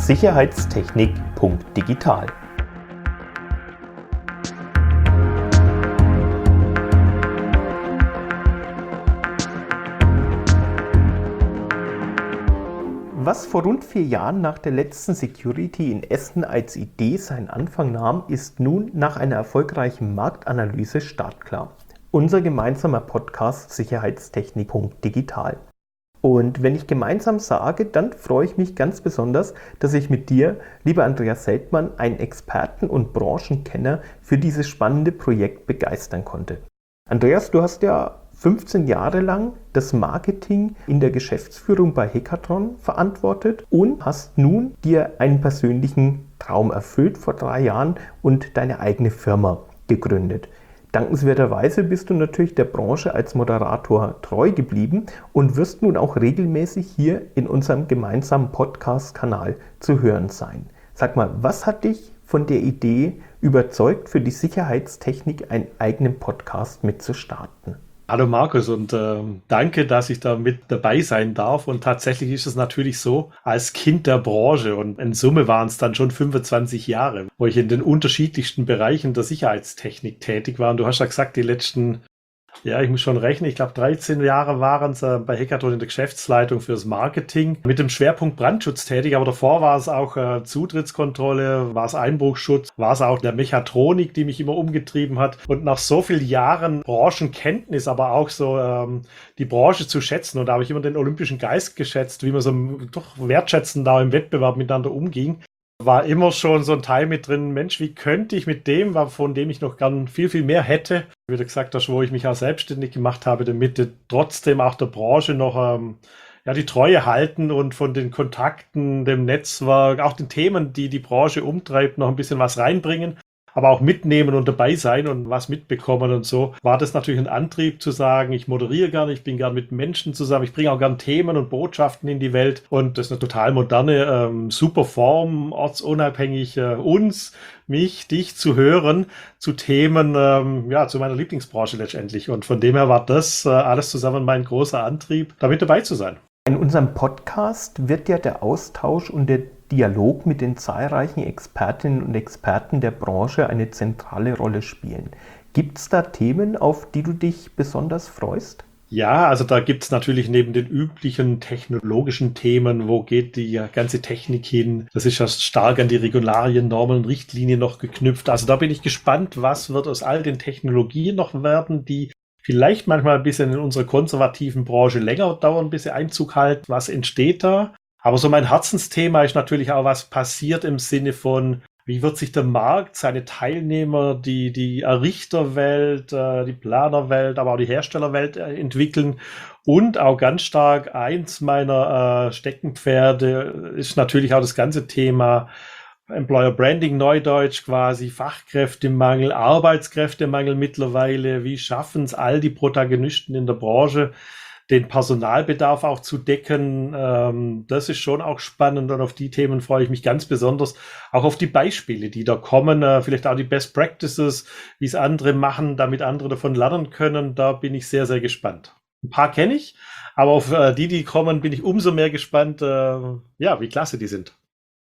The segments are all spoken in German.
Sicherheitstechnik.digital. Was vor rund 4 Jahren nach der letzten Security in Essen als Idee seinen Anfang nahm, ist nun nach einer erfolgreichen Marktanalyse startklar. Unser gemeinsamer Podcast Sicherheitstechnik.digital. Und wenn ich gemeinsam sage, dann freue ich mich ganz besonders, dass ich mit dir, lieber Andreas Seltmann, einen Experten und Branchenkenner für dieses spannende Projekt begeistern konnte. Andreas, du hast ja 15 Jahre lang das Marketing in der Geschäftsführung bei Hekatron verantwortet und hast nun dir einen persönlichen Traum erfüllt vor 3 Jahren und deine eigene Firma gegründet. Dankenswerterweise bist du natürlich der Branche als Moderator treu geblieben und wirst nun auch regelmäßig hier in unserem gemeinsamen Podcast-Kanal zu hören sein. Sag mal, was hat dich von der Idee überzeugt, für die Sicherheitstechnik einen eigenen Podcast mitzustarten? Hallo Markus und danke, dass ich da mit dabei sein darf. Und tatsächlich ist es natürlich so, als Kind der Branche und in Summe waren es dann schon 25 Jahre, wo ich in den unterschiedlichsten Bereichen der Sicherheitstechnik tätig war. Und du hast ja gesagt, die letzten, ich muss schon rechnen, ich glaube 13 Jahre waren es bei Hekatron in der Geschäftsleitung fürs Marketing mit dem Schwerpunkt Brandschutz tätig, aber davor war es auch Zutrittskontrolle, war es Einbruchschutz, war es auch der Mechatronik, die mich immer umgetrieben hat. Und nach so vielen Jahren Branchenkenntnis, aber auch so die Branche zu schätzen, und da habe ich immer den olympischen Geist geschätzt, wie man so doch wertschätzend da im Wettbewerb miteinander umging. War immer schon so ein Teil mit drin, Mensch, wie könnte ich mit dem, von dem ich noch gern viel, viel mehr hätte, wie du gesagt hast, wo ich mich auch selbstständig gemacht habe, damit trotzdem auch der Branche noch die Treue halten und von den Kontakten, dem Netzwerk, auch den Themen, die die Branche umtreibt, noch ein bisschen was reinbringen, aber auch mitnehmen und dabei sein und was mitbekommen und so, war das natürlich ein Antrieb zu sagen, ich moderiere gerne, ich bin gern mit Menschen zusammen, ich bringe auch gern Themen und Botschaften in die Welt, und das ist eine total moderne, super Form, ortsunabhängig mich, dich zu hören zu Themen, zu meiner Lieblingsbranche letztendlich, und von dem her war das alles zusammen mein großer Antrieb, damit dabei zu sein. In unserem Podcast wird ja der Austausch und der Dialog mit den zahlreichen Expertinnen und Experten der Branche eine zentrale Rolle spielen. Gibt es da Themen, auf die du dich besonders freust? Ja, also da gibt es natürlich neben den üblichen technologischen Themen, wo geht die ganze Technik hin, das ist ja stark an die Regularien, Normen und Richtlinien noch geknüpft. Also da bin ich gespannt, was wird aus all den Technologien noch werden, die vielleicht manchmal ein bisschen in unserer konservativen Branche länger dauern, bis sie Einzug halten. Was entsteht da? Aber so mein Herzensthema ist natürlich auch, was passiert im Sinne von, wie wird sich der Markt, seine Teilnehmer, die Errichterwelt, die Planerwelt, aber auch die Herstellerwelt entwickeln. Und auch ganz stark eins meiner Steckenpferde ist natürlich auch das ganze Thema Employer Branding, Neudeutsch quasi, Fachkräftemangel, Arbeitskräftemangel mittlerweile. Wie schaffen es all die Protagonisten in der Branche, den Personalbedarf auch zu decken? Das ist schon auch spannend, und auf die Themen freue ich mich ganz besonders. Auch auf die Beispiele, die da kommen, vielleicht auch die Best Practices, wie es andere machen, damit andere davon lernen können. Da bin ich sehr, sehr gespannt. Ein paar kenne ich, aber auf die kommen, bin ich umso mehr gespannt, wie klasse die sind.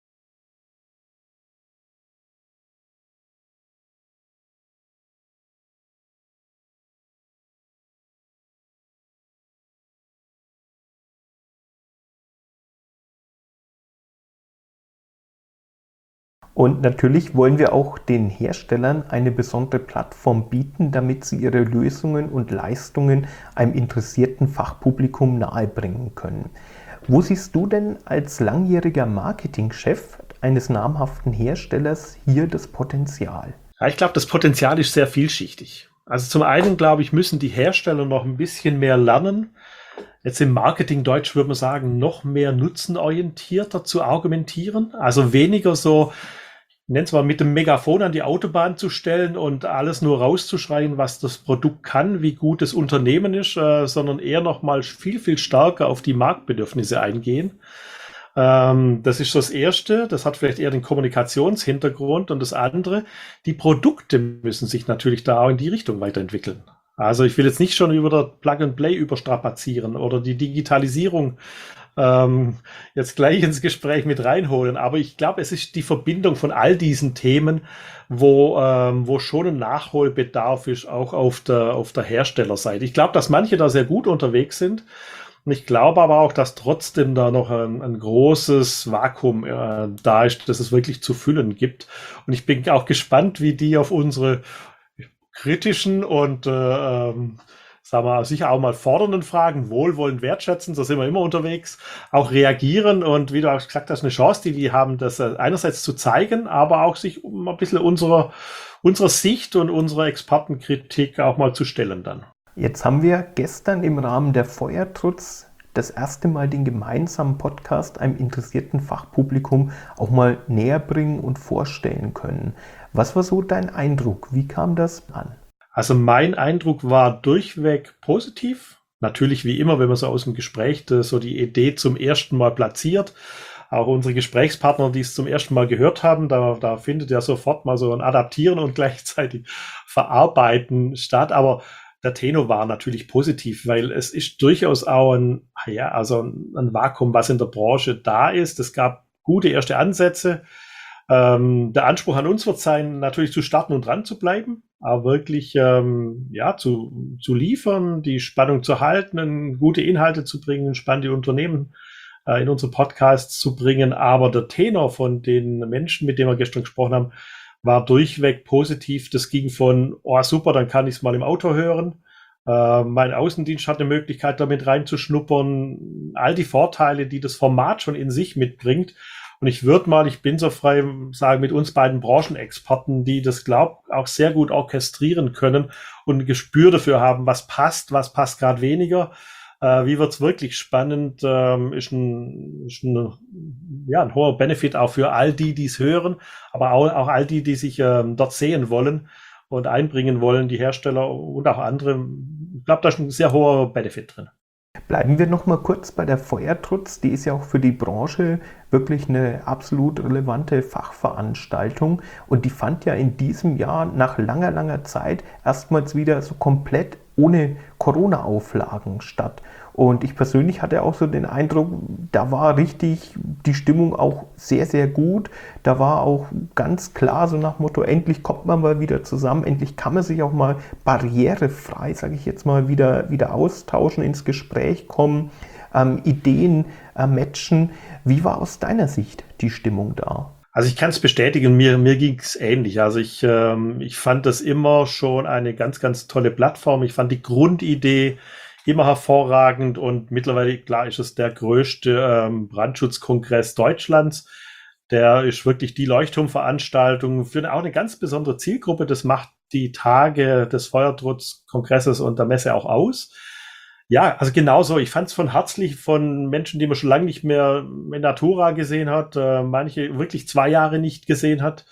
Und natürlich wollen wir auch den Herstellern eine besondere Plattform bieten, damit sie ihre Lösungen und Leistungen einem interessierten Fachpublikum nahebringen können. Wo siehst du denn als langjähriger Marketingchef eines namhaften Herstellers hier das Potenzial? Ja, ich glaube, das Potenzial ist sehr vielschichtig. Also zum einen, glaube ich, müssen die Hersteller noch ein bisschen mehr lernen. Jetzt im Marketing-Deutsch würde man sagen, noch mehr nutzenorientierter zu argumentieren. Also weniger so, ich nenne es mal, mit dem Megafon an die Autobahn zu stellen und alles nur rauszuschreien, was das Produkt kann, wie gut das Unternehmen ist, sondern eher noch mal viel, viel stärker auf die Marktbedürfnisse eingehen. Das ist das Erste. Das hat vielleicht eher den Kommunikationshintergrund. Und das andere, die Produkte müssen sich natürlich da auch in die Richtung weiterentwickeln. Also ich will jetzt nicht schon über der Plug-and-Play überstrapazieren oder die Digitalisierung jetzt gleich ins Gespräch mit reinholen. Aber ich glaube, es ist die Verbindung von all diesen Themen, wo schon ein Nachholbedarf ist, auch auf der Herstellerseite. Ich glaube, dass manche da sehr gut unterwegs sind. Und ich glaube aber auch, dass trotzdem da noch ein großes Vakuum da ist, das es wirklich zu füllen gibt. Und ich bin auch gespannt, wie die auf unsere kritischen und sagen wir sicher auch mal fordernden Fragen, wohlwollend wertschätzen, so sind wir immer unterwegs, auch reagieren und wie du auch gesagt hast, eine Chance, die haben, das einerseits zu zeigen, aber auch sich um ein bisschen unserer Sicht und unserer Expertenkritik auch mal zu stellen dann. Jetzt haben wir gestern im Rahmen der Feuertrutz das erste Mal den gemeinsamen Podcast einem interessierten Fachpublikum auch mal näher bringen und vorstellen können. Was war so dein Eindruck? Wie kam das an? Also mein Eindruck war durchweg positiv. Natürlich wie immer, wenn man so aus dem Gespräch so die Idee zum ersten Mal platziert. Auch unsere Gesprächspartner, die es zum ersten Mal gehört haben, da findet ja sofort mal so ein Adaptieren und gleichzeitig Verarbeiten statt. Aber der Tenor war natürlich positiv, weil es ist durchaus auch ein Vakuum, was in der Branche da ist. Es gab gute erste Ansätze. Der Anspruch an uns wird sein, natürlich zu starten und dran zu bleiben, aber wirklich zu liefern, die Spannung zu halten, gute Inhalte zu bringen, spannende Unternehmen in unsere Podcasts zu bringen. Aber der Tenor von den Menschen, mit denen wir gestern gesprochen haben, war durchweg positiv. Das ging von, oh super, dann kann ich es mal im Auto hören. Mein Außendienst hat eine Möglichkeit, damit reinzuschnuppern. All die Vorteile, die das Format schon in sich mitbringt. Und ich bin so frei sagen, mit uns beiden Branchenexperten, die das, auch sehr gut orchestrieren können und ein Gespür dafür haben, was passt gerade weniger. Wie wird's wirklich spannend, ist ein hoher Benefit auch für all die es hören, aber auch all die sich dort sehen wollen und einbringen wollen, die Hersteller und auch andere. Ich glaube, da ist ein sehr hoher Benefit drin. Bleiben wir noch mal kurz bei der Feuertrutz. Die ist ja auch für die Branche wirklich eine absolut relevante Fachveranstaltung. Und die fand ja in diesem Jahr nach langer, langer Zeit erstmals wieder so komplett ohne Corona-Auflagen statt. Und ich persönlich hatte auch so den Eindruck, da war richtig die Stimmung auch sehr, sehr gut. Da war auch ganz klar so nach Motto, endlich kommt man mal wieder zusammen, endlich kann man sich auch mal barrierefrei, sage ich jetzt mal, wieder austauschen, ins Gespräch kommen, Ideen matchen. Wie war aus deiner Sicht die Stimmung da? Also ich kann es bestätigen, mir ging es ähnlich. Also ich fand das immer schon eine ganz, ganz tolle Plattform. Ich fand die Grundidee immer hervorragend und mittlerweile, klar, ist es der größte Brandschutzkongress Deutschlands. Der ist wirklich die Leuchtturmveranstaltung für auch eine ganz besondere Zielgruppe. Das macht die Tage des Feuertrutzkongresses und der Messe auch aus. Ja, also genauso. Ich fand es herzlich von Menschen, die man schon lange nicht mehr in Natura gesehen hat, manche wirklich 2 Jahre nicht gesehen hat,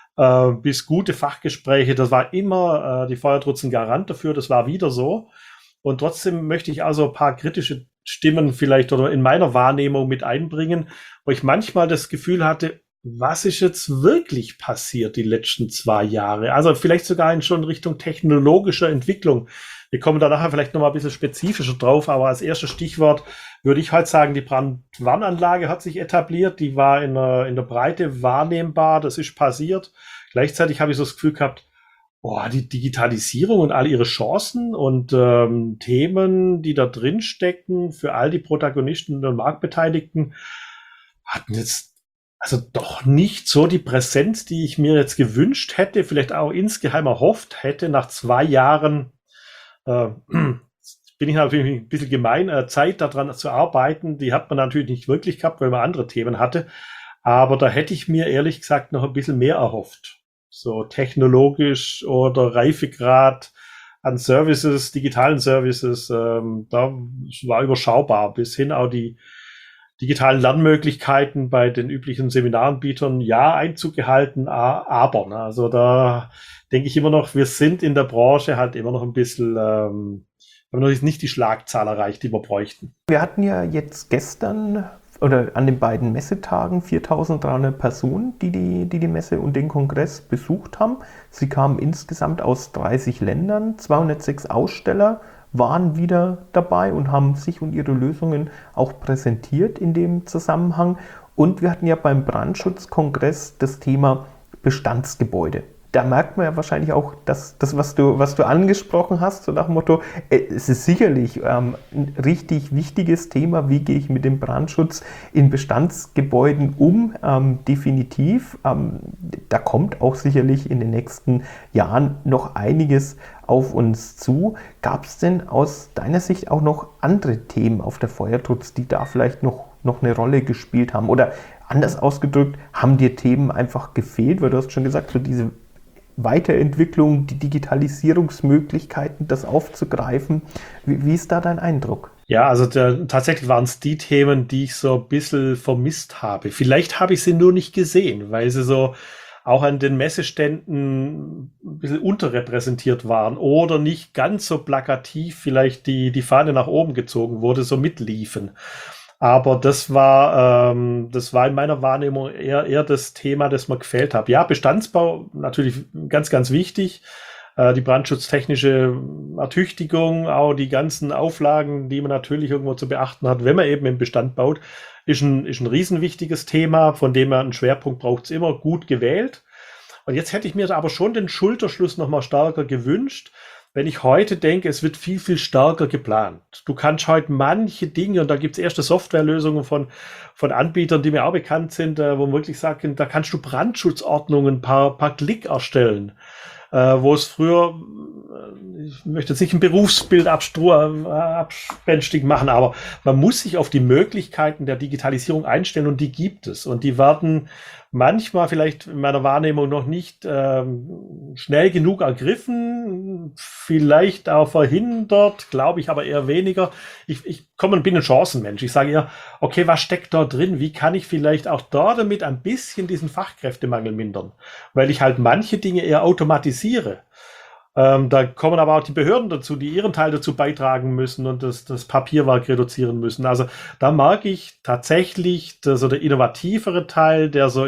bis gute Fachgespräche. Das war immer die Feuertrutz ein Garant dafür. Das war wieder so. Und trotzdem möchte ich also ein paar kritische Stimmen vielleicht oder in meiner Wahrnehmung mit einbringen, wo ich manchmal das Gefühl hatte, was ist jetzt wirklich passiert die letzten 2 Jahre? Also vielleicht sogar schon in Richtung technologischer Entwicklung. Wir kommen da nachher vielleicht noch mal ein bisschen spezifischer drauf, aber als erstes Stichwort würde ich halt sagen, die Brandwarnanlage hat sich etabliert, die war in der Breite wahrnehmbar, das ist passiert. Gleichzeitig habe ich so das Gefühl gehabt, die Digitalisierung und all ihre Chancen und Themen, die da drin stecken, für all die Protagonisten und Marktbeteiligten, hatten jetzt also doch nicht so die Präsenz, die ich mir jetzt gewünscht hätte, vielleicht auch insgeheim erhofft hätte, nach 2 Jahren, bin ich natürlich ein bisschen gemein, Zeit daran zu arbeiten, die hat man natürlich nicht wirklich gehabt, weil man andere Themen hatte, aber da hätte ich mir ehrlich gesagt noch ein bisschen mehr erhofft. So technologisch oder Reifegrad an Services, digitalen Services, da war überschaubar, bis hin auch die digitalen Lernmöglichkeiten bei den üblichen Seminaranbietern, ja, Einzug gehalten, aber, ne, also da denke ich immer noch, wir sind in der Branche halt immer noch ein bisschen, haben noch nicht die Schlagzahl erreicht, die wir bräuchten. Wir hatten ja jetzt gestern oder an den beiden Messetagen 4.300 Personen, die Messe und den Kongress besucht haben. Sie kamen insgesamt aus 30 Ländern, 206 Aussteller waren wieder dabei und haben sich und ihre Lösungen auch präsentiert in dem Zusammenhang. Und wir hatten ja beim Brandschutzkongress das Thema Bestandsgebäude. Da merkt man ja wahrscheinlich auch, dass das, was du angesprochen hast, so nach dem Motto, es ist sicherlich ein richtig wichtiges Thema, wie gehe ich mit dem Brandschutz in Bestandsgebäuden um, definitiv. Da kommt auch sicherlich in den nächsten Jahren noch einiges auf uns zu. Gab es denn aus deiner Sicht auch noch andere Themen auf der Feuertrutz, die da vielleicht noch eine Rolle gespielt haben? Oder anders ausgedrückt, haben dir Themen einfach gefehlt? Weil du hast schon gesagt, so diese Weiterentwicklung, die Digitalisierungsmöglichkeiten, das aufzugreifen. Wie ist da dein Eindruck? Ja, also tatsächlich waren es die Themen, die ich so ein bisschen vermisst habe. Vielleicht habe ich sie nur nicht gesehen, weil sie so auch an den Messeständen ein bisschen unterrepräsentiert waren oder nicht ganz so plakativ vielleicht die Fahne nach oben gezogen wurde, so mitliefen. Aber das war in meiner Wahrnehmung eher das Thema, das mir gefehlt hat. Ja, Bestandsbau natürlich ganz, ganz wichtig. Die brandschutztechnische Ertüchtigung, auch die ganzen Auflagen, die man natürlich irgendwo zu beachten hat, wenn man eben im Bestand baut, ist ein riesenwichtiges Thema, von dem man einen Schwerpunkt braucht, immer gut gewählt. Und jetzt hätte ich mir aber schon den Schulterschluss noch mal stärker gewünscht, wenn ich heute denke, es wird viel, viel stärker geplant. Du kannst heute manche Dinge, und da gibt es erste Softwarelösungen von Anbietern, die mir auch bekannt sind, wo man wirklich sagt, da kannst du Brandschutzordnungen paar Klick erstellen. Wo es früher, ich möchte jetzt nicht ein Berufsbild abspenstig machen, aber man muss sich auf die Möglichkeiten der Digitalisierung einstellen und die gibt es. Und die werden manchmal vielleicht in meiner Wahrnehmung noch nicht schnell genug ergriffen, vielleicht auch verhindert, glaube ich aber eher weniger. Ich bin ein Chancenmensch. Ich sage eher, okay, was steckt da drin? Wie kann ich vielleicht auch da damit ein bisschen diesen Fachkräftemangel mindern? Weil ich halt manche Dinge eher automatisiere. Da kommen aber auch die Behörden dazu, die ihren Teil dazu beitragen müssen und das Papierwerk reduzieren müssen. Also da mag ich tatsächlich der innovativere Teil, der so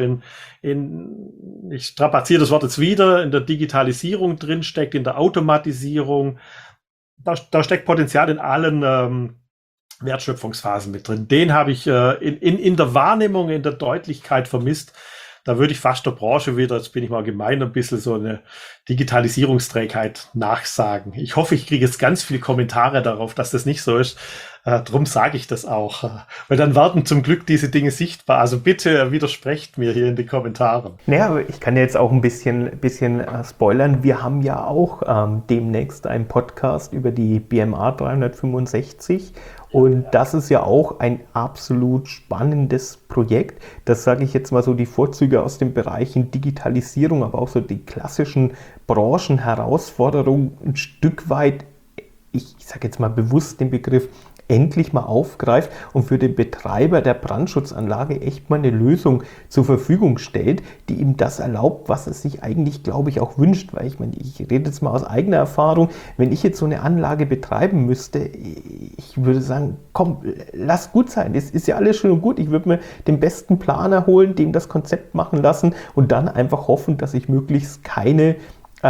ich strapaziere das Wort jetzt wieder, in der Digitalisierung drinsteckt, in der Automatisierung. Da steckt Potenzial in allen Wertschöpfungsphasen mit drin. Den habe ich in der Wahrnehmung, in der Deutlichkeit vermisst. Da würde ich fast der Branche wieder, jetzt bin ich mal gemein, ein bisschen so eine Digitalisierungsträgheit nachsagen. Ich hoffe, ich kriege jetzt ganz viele Kommentare darauf, dass das nicht so ist. Drum sage ich das auch. Weil dann werden zum Glück diese Dinge sichtbar. Also bitte widersprecht mir hier in den Kommentaren. Naja, aber ich kann jetzt auch ein bisschen spoilern. Wir haben ja auch demnächst einen Podcast über die BMA 365. Und das ist ja auch ein absolut spannendes Projekt. Das sage ich jetzt mal so, die Vorzüge aus den Bereichen Digitalisierung, aber auch so die klassischen Branchenherausforderungen ein Stück weit, ich sage jetzt mal bewusst den Begriff, endlich mal aufgreift und für den Betreiber der Brandschutzanlage echt mal eine Lösung zur Verfügung stellt, die ihm das erlaubt, was er sich eigentlich, glaube ich, auch wünscht. Weil ich meine, ich rede jetzt mal aus eigener Erfahrung, wenn ich jetzt so eine Anlage betreiben müsste, ich würde sagen, komm, lass gut sein, es ist ja alles schön und gut, ich würde mir den besten Planer holen, dem das Konzept machen lassen und dann einfach hoffen, dass ich möglichst keine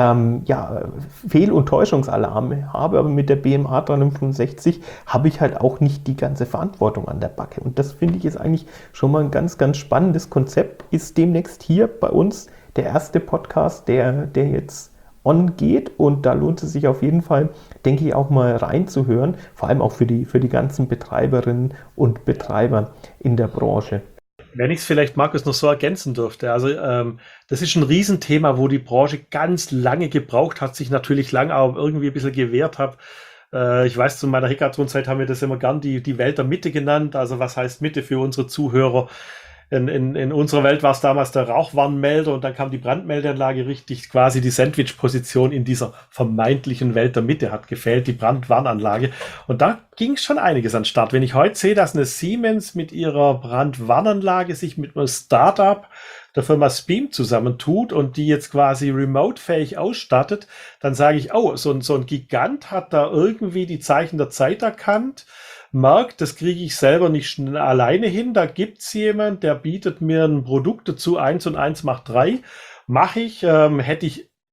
Fehl- und Täuschungsalarme habe, aber mit der BMA 365 habe ich halt auch nicht die ganze Verantwortung an der Backe. Und das finde ich ist eigentlich schon mal ein ganz, ganz spannendes Konzept. Ist demnächst hier bei uns der erste Podcast, der jetzt on geht und da lohnt es sich auf jeden Fall, denke ich, auch mal reinzuhören, vor allem auch für die ganzen Betreiberinnen und Betreiber in der Branche. Wenn ich es vielleicht, Markus, noch so ergänzen dürfte. Also das ist ein Riesenthema, wo die Branche ganz lange gebraucht hat, sich natürlich lange auch irgendwie ein bisschen gewehrt hat. Ich weiß, zu meiner Hackathon-Zeit haben wir das immer gern die Welt der Mitte genannt. Also was heißt Mitte für unsere Zuhörer? In unserer Welt war es damals der Rauchwarnmelder und dann kam die Brandmeldeanlage richtig, quasi die Sandwich-Position in dieser vermeintlichen Welt der Mitte hat gefehlt, die Brandwarnanlage. Und da ging schon einiges an den Start. Wenn ich heute sehe, dass eine Siemens mit ihrer Brandwarnanlage sich mit einem Startup der Firma Speem zusammentut und die jetzt quasi remote-fähig ausstattet, dann sage ich, oh, so ein Gigant hat da irgendwie die Zeichen der Zeit erkannt, merkt, das kriege ich selber nicht alleine hin, da gibt's jemand, der bietet mir ein Produkt dazu, 1 und 1 macht 3, mache ich, hätte ich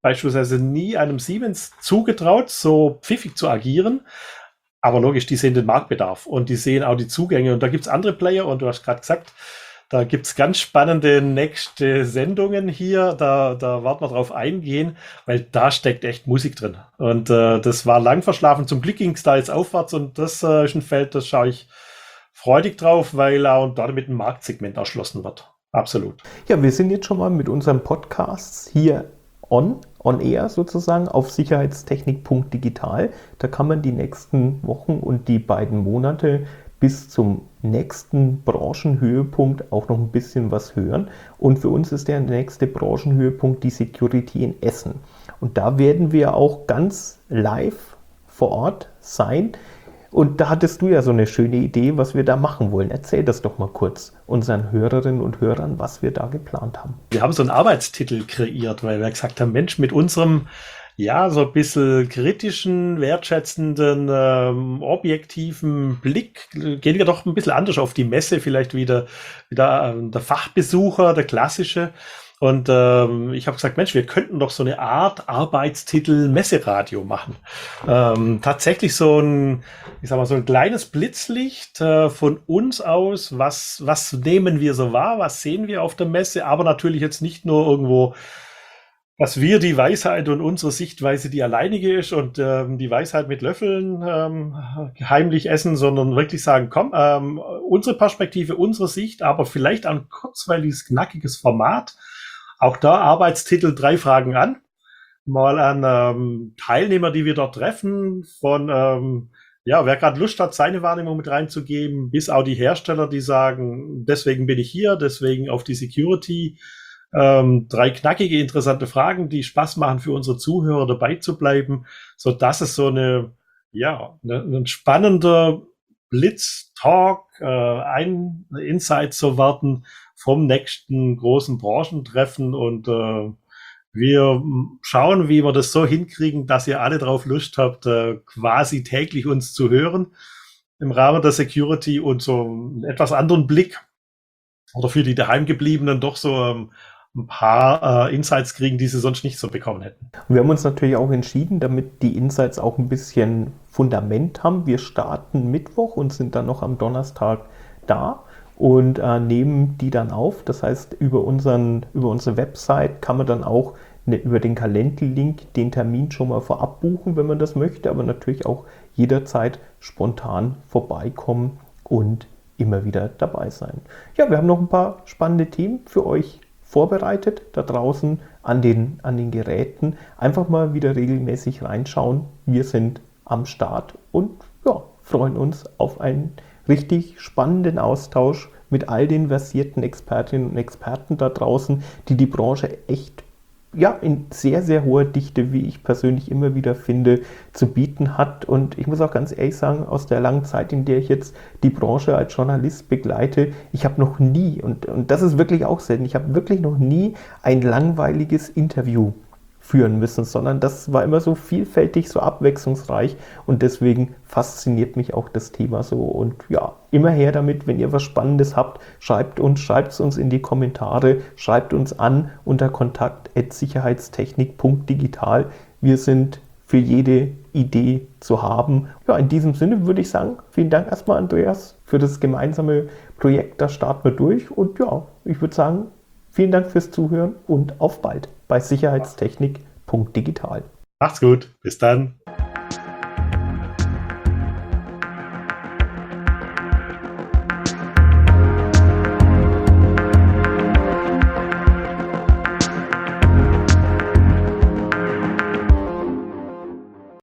beispielsweise nie einem Siemens zugetraut, so pfiffig zu agieren. Aber logisch, die sehen den Marktbedarf und die sehen auch die Zugänge. Und da gibt es andere Player und du hast gerade gesagt, da gibt es ganz spannende nächste Sendungen hier. Da werden wir drauf eingehen, weil da steckt echt Musik drin. Und das war lang verschlafen. Zum Glück ging es da jetzt aufwärts und das ist ein Feld, das schaue ich freudig drauf, weil auch damit ein Marktsegment erschlossen wird. Absolut. Ja, wir sind jetzt schon mal mit unseren Podcasts hier on air sozusagen auf sicherheitstechnik.digital. Da kann man die nächsten Wochen und die beiden Monate bis zum nächsten Branchenhöhepunkt auch noch ein bisschen was hören. Und für uns ist der nächste Branchenhöhepunkt die Security in Essen. Und da werden wir auch ganz live vor Ort sein. Und da hattest du ja so eine schöne Idee, was wir da machen wollen. Erzähl das doch mal kurz unseren Hörerinnen und Hörern, was wir da geplant haben. Wir haben so einen Arbeitstitel kreiert, weil wir gesagt haben, Mensch, mit unserem so ein bisschen kritischen, wertschätzenden, objektiven Blick gehen wir doch ein bisschen anders auf die Messe, vielleicht wieder der Fachbesucher, der klassische. Und ich habe gesagt, Mensch, wir könnten doch so eine Art Arbeitstitel Messeradio machen. Tatsächlich so ein kleines Blitzlicht von uns aus. Was nehmen wir so wahr? Was sehen wir auf der Messe? Aber natürlich jetzt nicht nur irgendwo, dass wir die Weisheit und unsere Sichtweise die alleinige ist und die Weisheit mit Löffeln heimlich essen, sondern wirklich sagen, komm, unsere Perspektive, unsere Sicht, aber vielleicht ein kurzweiliges, knackiges Format. Auch da Arbeitstitel 3 Fragen an. Mal an Teilnehmer, die wir dort treffen, von wer gerade Lust hat, seine Wahrnehmung mit reinzugeben, bis auch die Hersteller, die sagen, deswegen bin ich hier, deswegen auf die Security. 3 knackige, interessante Fragen, die Spaß machen für unsere Zuhörer dabei zu bleiben, so dass es so ein spannender Blitz-Talk, ein Insight zu werden vom nächsten großen Branchentreffen und wir schauen, wie wir das so hinkriegen, dass ihr alle drauf Lust habt, quasi täglich uns zu hören im Rahmen der Security und so einen etwas anderen Blick oder für die Daheimgebliebenen doch so ein paar Insights kriegen, die sie sonst nicht so bekommen hätten. Wir haben uns natürlich auch entschieden, damit die Insights auch ein bisschen Fundament haben. Wir starten Mittwoch und sind dann noch am Donnerstag da und nehmen die dann auf. Das heißt, über unsere Website kann man dann auch über den Calendly-Link den Termin schon mal vorab buchen, wenn man das möchte, aber natürlich auch jederzeit spontan vorbeikommen und immer wieder dabei sein. Ja, wir haben noch ein paar spannende Themen für euch vorbereitet, da draußen an den Geräten. Einfach mal wieder regelmäßig reinschauen. Wir sind am Start und freuen uns auf einen richtig spannenden Austausch mit all den versierten Expertinnen und Experten da draußen, die die Branche echt in sehr, sehr hoher Dichte, wie ich persönlich immer wieder finde, zu bieten hat. Und ich muss auch ganz ehrlich sagen, aus der langen Zeit, in der ich jetzt die Branche als Journalist begleite, ich habe noch nie, und das ist wirklich auch selten, ich habe wirklich noch nie ein langweiliges Interview führen müssen, sondern das war immer so vielfältig, so abwechslungsreich und deswegen fasziniert mich auch das Thema so und immer her damit, wenn ihr was Spannendes habt, schreibt es uns in die Kommentare, schreibt uns an unter kontakt@sicherheitstechnik.digital. Wir sind für jede Idee zu haben. Ja, in diesem Sinne würde ich sagen, vielen Dank erstmal Andreas für das gemeinsame Projekt, da starten wir durch und ich würde sagen, vielen Dank fürs Zuhören und auf bald bei sicherheitstechnik.digital. Macht's gut, bis dann.